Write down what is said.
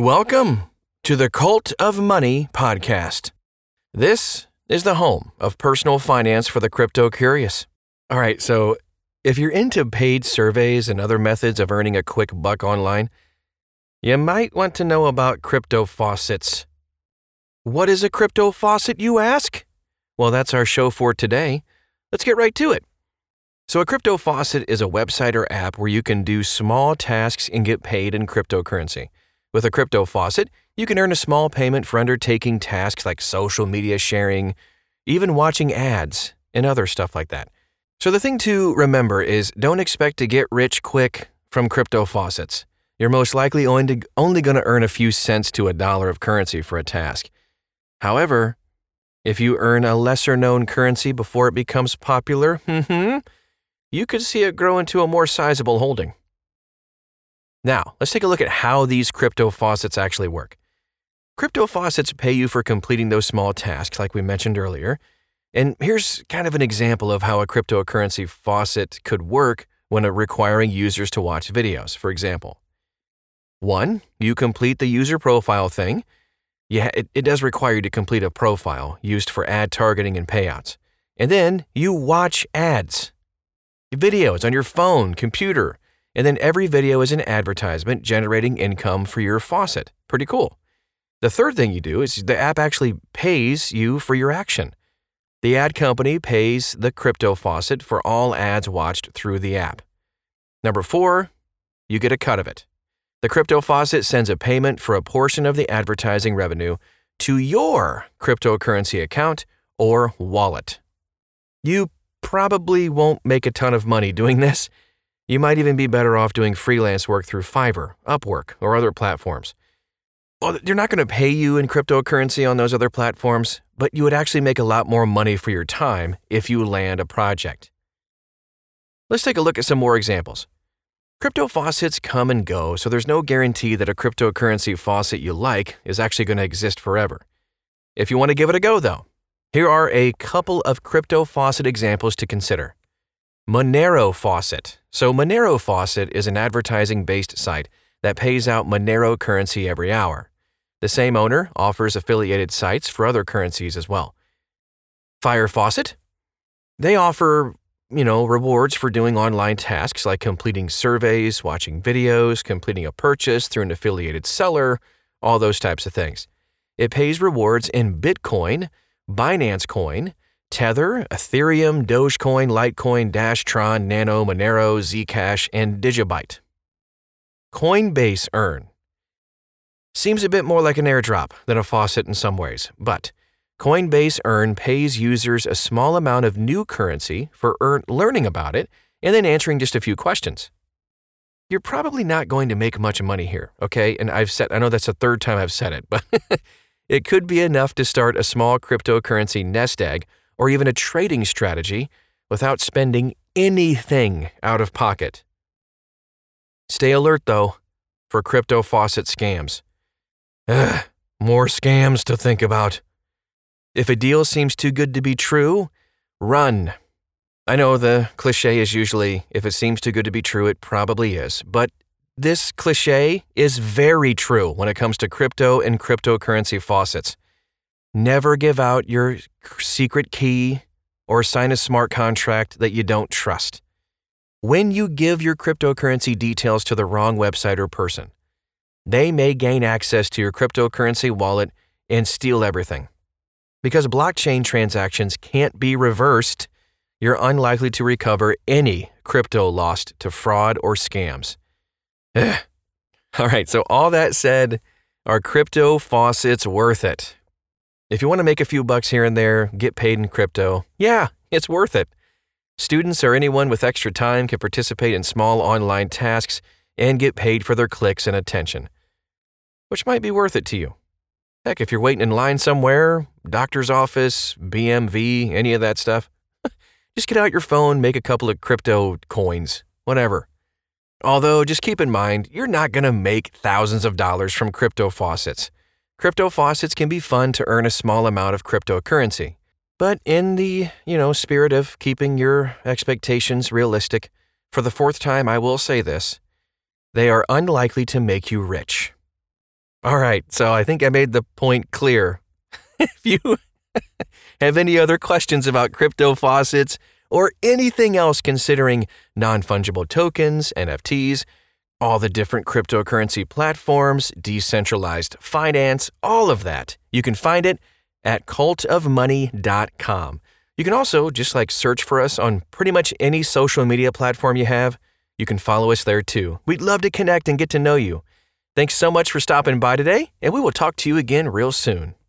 Welcome to the Cult of Money podcast. This is the home of personal finance for the crypto curious. All right, so if you're into paid surveys and other methods of earning a quick buck online, you might want to know about crypto faucets. What is a crypto faucet, you ask? Well, that's our show for today. Let's get right to it. So a crypto faucet is a website or app where you can do small tasks and get paid in cryptocurrency. With a crypto faucet, you can earn a small payment for undertaking tasks like social media sharing, even watching ads, and other stuff like that. So the thing to remember is don't expect to get rich quick from crypto faucets. You're most likely only going to earn a few cents to $1 of currency for a task. However, if you earn a lesser-known currency before it becomes popular, you could see it grow into a more sizable holding. Now, let's take a look at how these crypto faucets actually work. Crypto faucets pay you for completing those small tasks like we mentioned earlier. And here's kind of an example of how a cryptocurrency faucet could work when requiring users to watch videos. For example, 1, you complete the user profile thing. Yeah, it does require you to complete a profile used for ad targeting and payouts. And then you watch ads, videos on your phone, computer, and then every video is an advertisement generating income for your faucet. Pretty cool. The third thing you do is the app actually pays you for your action. The ad company pays the crypto faucet for all ads watched through the app. Number 4, you get a cut of it. The crypto faucet sends a payment for a portion of the advertising revenue to your cryptocurrency account or wallet. You probably won't make a ton of money doing this. You might even be better off doing freelance work through Fiverr, Upwork, or other platforms. Well, they're not going to pay you in cryptocurrency on those other platforms, but you would actually make a lot more money for your time if you land a project. Let's take a look at some more examples. Crypto faucets come and go, so there's no guarantee that a cryptocurrency faucet you like is actually going to exist forever. If you want to give it a go, though, here are a couple of crypto faucet examples to consider. Monero Faucet. So Monero Faucet is an advertising-based site that pays out Monero currency every hour. The same owner offers affiliated sites for other currencies as well. Fire Faucet. They offer, rewards for doing online tasks like completing surveys, watching videos, completing a purchase through an affiliated seller, all those types of things. It pays rewards in Bitcoin, Binance Coin, Tether, Ethereum, Dogecoin, Litecoin, Dash, Tron, Nano, Monero, Zcash, and Digibyte. Coinbase Earn. Seems a bit more like an airdrop than a faucet in some ways, but Coinbase Earn pays users a small amount of new currency for learning about it and then answering just a few questions. You're probably not going to make much money here, okay? And I know that's the third time I've said it, but it could be enough to start a small cryptocurrency nest egg or even a trading strategy without spending anything out of pocket. Stay alert, though, for crypto faucet scams. More scams to think about. If a deal seems too good to be true, run. I know the cliche is usually, if it seems too good to be true, it probably is. But this cliche is very true when it comes to crypto and cryptocurrency faucets. Never give out your secret key or sign a smart contract that you don't trust. When you give your cryptocurrency details to the wrong website or person, they may gain access to your cryptocurrency wallet and steal everything. Because blockchain transactions can't be reversed, you're unlikely to recover any crypto lost to fraud or scams. All right, so all that said, are crypto faucets worth it? If you want to make a few bucks here and there, get paid in crypto, yeah, it's worth it. Students or anyone with extra time can participate in small online tasks and get paid for their clicks and attention, which might be worth it to you. Heck, if you're waiting in line somewhere, doctor's office, BMV, any of that stuff, just get out your phone, make a couple of crypto coins, whatever. Although, just keep in mind, you're not going to make thousands of dollars from crypto faucets. Crypto faucets can be fun to earn a small amount of cryptocurrency. But in the, spirit of keeping your expectations realistic, for the fourth time I will say this, they are unlikely to make you rich. All right, so I think I made the point clear. If you have any other questions about crypto faucets or anything else considering non-fungible tokens, NFTs, all the different cryptocurrency platforms, decentralized finance, all of that, you can find it at cultofmoney.com. You can also just search for us on pretty much any social media platform you have. You can follow us there too. We'd love to connect and get to know you. Thanks so much for stopping by today, and we will talk to you again real soon.